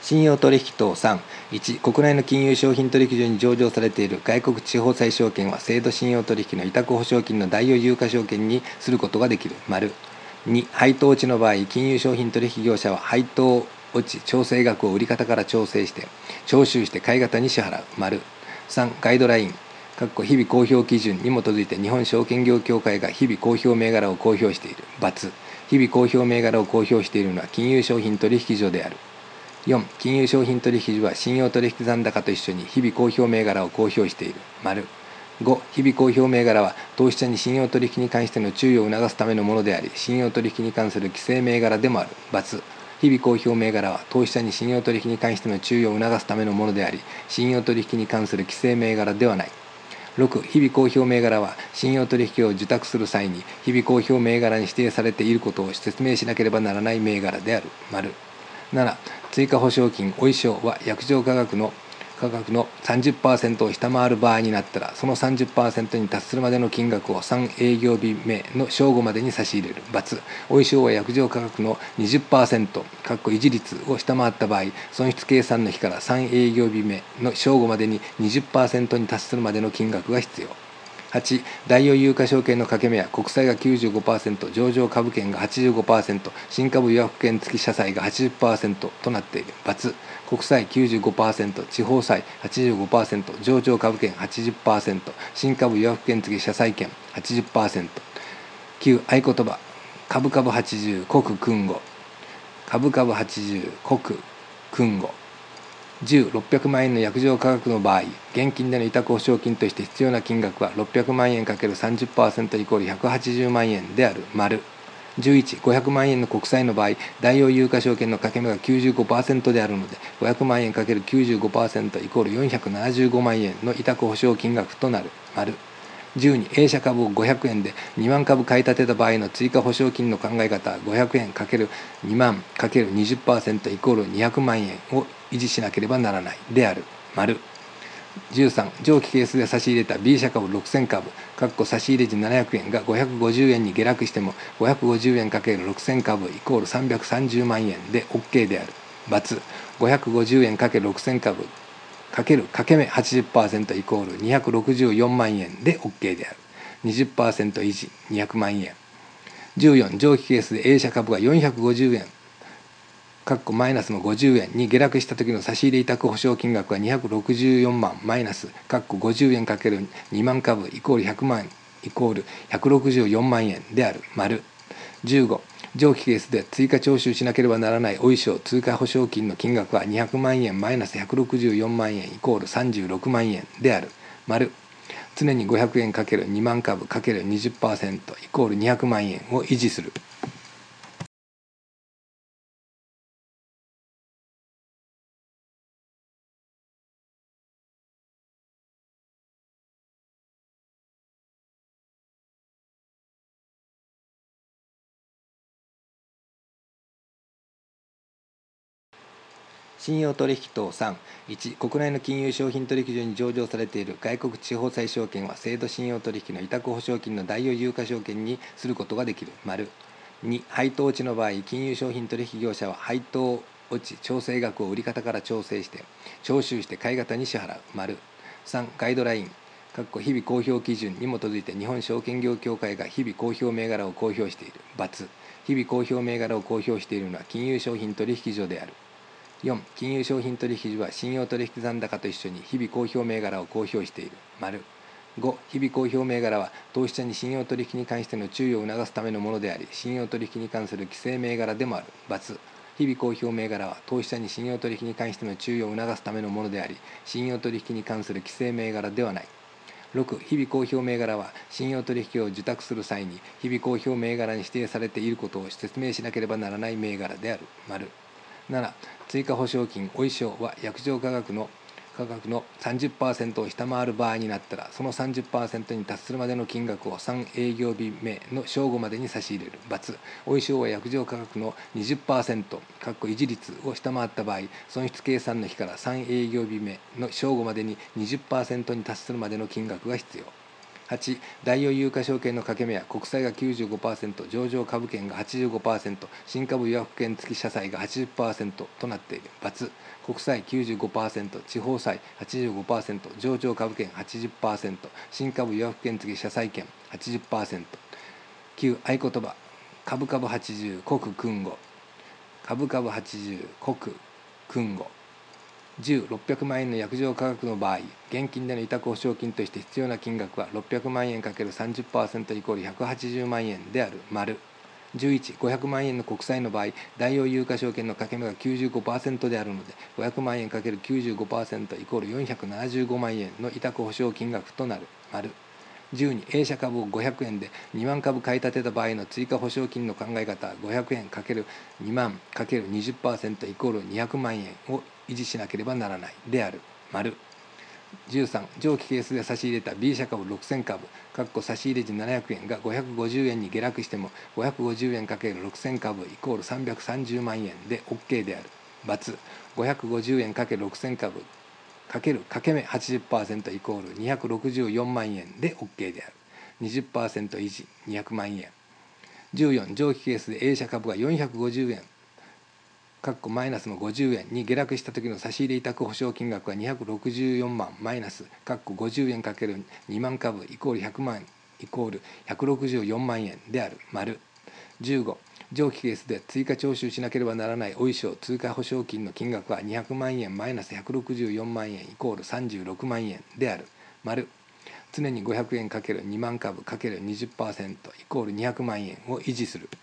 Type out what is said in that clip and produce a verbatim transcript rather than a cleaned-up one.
信用取引等さん。いち、国内の金融商品取引所に上場されている外国地方債証券は制度信用取引の委託保証金の代与有価証券にすることができる。丸。に、配当落ちの場合、金融商品取引業者は配当落ち調整額を売り方から調整して、徴収して買い方に支払う。丸。さん、ガイドライン。日々公表基準に基づいて日本証券業協会が日々公表銘柄を公表している。×。日々公表銘柄を公表しているのは金融商品取引所である。よん、金融商品取引所は信用取引残高と一緒に日々公表銘柄を公表している。丸。ご、日々公表銘柄は投資者に信用取引に関しての注意を促すためのものであり、信用取引に関する規制銘柄でもある。×。日々公表銘柄は投資者に信用取引に関しての注意を促すためのものであり、信用取引に関する規制銘柄ではない。ろく、日々公表銘柄は信用取引を受託する際に日々公表銘柄に指定されていることを説明しなければならない銘柄である。丸。なな、追加保証金お衣装は約定価格の価格の さんじゅっパーセント を下回る場合になったら、その さんじゅっパーセント に達するまでの金額をさん営業日目の正午までに差し入れる。×。お衣装は約定価格の にじゅっパーセント 維持率を下回った場合、損失計算の日からさん営業日目の正午までに にじゅっパーセント に達するまでの金額が必要。はち、代与有価証券の掛け目は国債が きゅうじゅうごパーセント、上場株券が はちじゅうごパーセント、新株予約券付き社債が はちじゅっパーセント となっている。×。国債 きゅうじゅうごパーセント、地方債 はちじゅうごパーセント、上場株券 はちじゅっパーセント、新株予約券付き社債券 はちじゅっパーセント。きゅう、合言葉。株株はちじゅう、国訓後。株株はちじゅう、国訓後。じゅう、ろっぴゃくまん円の約定価格の場合、現金での委託保証金として必要な金額はろっぴゃくまん円 ×さんじゅっパーセント イコールひゃくはちじゅうまん円である。丸。じゅういち、ごひゃくまん円の国債の場合、代用有価証券の掛け目が きゅうじゅうごパーセント であるので、ごひゃくまん円 ×きゅうじゅうごパーセント イコールよんひゃくななじゅうごまん円の委託保証金額となる。丸。じゅうに、A 社株をごひゃくえんでにまん株買い立てた場合の追加保証金の考え方はごひゃくえん ×にまん ×にじゅっパーセント イコールにひゃくまん円を維持しなければならないである。丸。じゅうさん、上記ケースで差し入れた B 社株ろくせん株差し入れ時ななひゃくえんがごひゃくごじゅうえんに下落してもごひゃくごじゅうえん ×ろくせん株イコールさんびゃくさんじゅうまん円で OK である。×。ごひゃくごじゅうえん ×ろくせん株かける掛け目 はちじゅっパーセント イコールにひゃくろくじゅうよんまん円で OK である。にじゅっパーセント 維持にひゃくまん円。じゅうよん、上記ケースで A 社株がよんひゃくごじゅうえんマイナスのごじゅうえんに下落した時の差し入れ委託保証金額はにひゃくろくじゅうよんまんマイナスごじゅうえん ×にまん株イコールひゃくまんイコールひゃくろくじゅうよんまん円である。丸。じゅうご、上記ケースで追加徴収しなければならないお衣装追加保証金の金額はにひゃくまん円マイナスひゃくろくじゅうよんまん円イコールさんじゅうろくまん円である。丸。常にごひゃくえん ×にまん株 ×にじゅっパーセント イコールにひゃくまん円を維持する。信用取引等さん。いち、国内の金融商品取引所に上場されている外国地方債証券は制度信用取引の委託保証金の代与有価証券にすることができる。丸。に、配当落ちの場合、金融商品取引業者は配当落ち調整額を売り方から調整して徴収して買い方に支払う。丸。さん、ガイドライン。日々公表基準に基づいて日本証券業協会が日々公表銘柄を公表している。×。日々公表銘柄を公表しているのは金融商品取引所である。よん、金融商品取引所は信用取引残高と一緒に日々公表銘柄を公表している。丸。ご、日々公表銘柄は投資者に信用取引に関しての注意を促すためのものであり、信用取引に関する規制銘柄でもある。×。日々公表銘柄は投資者に信用取引に関しての注意を促すためのものであり、信用取引に関する規制銘柄ではない。ろく、日々公表銘柄は信用取引を受託する際に日々公表銘柄に指定されていることを説明しなければならない銘柄である。丸。なな、追加保証金お衣装は約定価格の価格の さんじゅっパーセント を下回る場合になったら、その さんじゅっパーセント に達するまでの金額をさん営業日目の正午までに差し入れる。×。お衣装は約定価格の にじゅっパーセント 維持率を下回った場合、損失計算の日からさん営業日目の正午までに にじゅっパーセント に達するまでの金額が必要。 はち、大洋有価証券の掛け目は国債が きゅうじゅうごパーセント、上場株券が はちじゅうごパーセント、新株予約券付き社債が はちじゅっパーセント となっている。×、国債 きゅうじゅうごパーセント、地方債 はちじゅうごパーセント、上場株券 はちじゅっパーセント、新株予約券付き社債券 はちじゅっパーセント。きゅう、合言葉、株株はちじゅう、国訓後。株株はちじゅう、国訓後。じゅう、ろっぴゃくまん円の約定価格の場合、現金での委託保証金として必要な金額はろっぴゃくまん円 ×さんじゅっパーセント イコールひゃくはちじゅうまん円である。丸。じゅういち、ごひゃくまん円の国債の場合、大洋有価証券の掛け目が きゅうじゅうごパーセント であるので、ごひゃくまん円 ×きゅうじゅうごパーセント イコールよんひゃくななじゅうごまん円の委託保証金額となる。丸。じゅうに、A 社株をごひゃくえんでにまん株買い立てた場合の追加保証金の考え方はごひゃくえん ×にまん ×にじゅっパーセント イコールにひゃくまん円を維持しなければならないである。丸。じゅうさん、上記ケースで差し入れた B 社株ろくせん株差し入れ時ななひゃくえんがごひゃくごじゅうえんに下落してもごひゃくごじゅうえん ×ろくせん株イコールさんびゃくさんじゅうまん円で OK である。×、ごひゃくごじゅうえん ×ろくせん株かける掛け目 はちじゅっパーセント イコールにひゃくろくじゅうよんまん円で OK である。にじゅっパーセント 維持にひゃくまん円。じゅうよん、上記ケースで A 社株がよんひゃくごじゅうえんマイナスのごじゅうえんに下落した時の差し入れ委託保証金額はにひゃくろくじゅうよんまんマイナスごじゅうえん ×にまん株イコールひゃくまんイコールひゃくろくじゅうよんまん円である。丸。じゅうご、上記ケースで追加徴収しなければならないお衣装追加保証金の金額はにひゃくまん円マイナスひゃくろくじゅうよんまん円イコールさんじゅうろくまん円である。丸。常にごひゃくえん ×にまん株 ×にじゅっパーセント イコールにひゃくまん円を維持する。